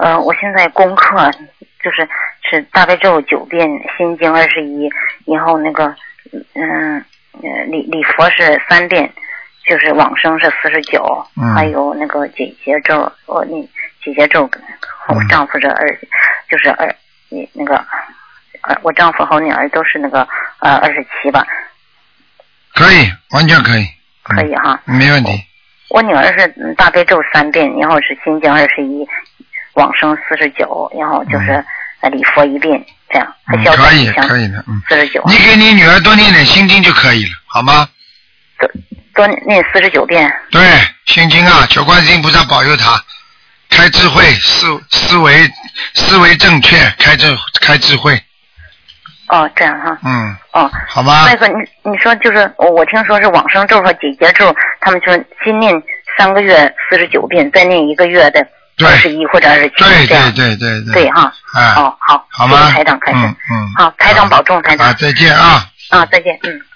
我现在功课是大悲咒9遍，心经21，然后那个礼佛是3遍，就是往生是49，还有那个解结咒，解结咒，我丈夫我丈夫和女儿都是那个27吧。 可以，完全可以。 可以哈。 没问题。 我女儿是大悲咒3遍，然后是心经21，往生49，然后就是礼佛1遍，这样。 可以的 ，49。 你给你女儿多念点心经就可以了，好吗？ 多念49遍。 对，心经啊，求观世音菩萨保佑她开智慧，思维正确，开智慧。 哦，这样哈。 好吧。 那个你说就是我听说是往生咒和解结咒，他们说先念3个月49遍，再念1个月的21或者27这样。对哈。好， 好吗？ 谢谢台长开始。好，台长保重，台长。 再见啊。 再见。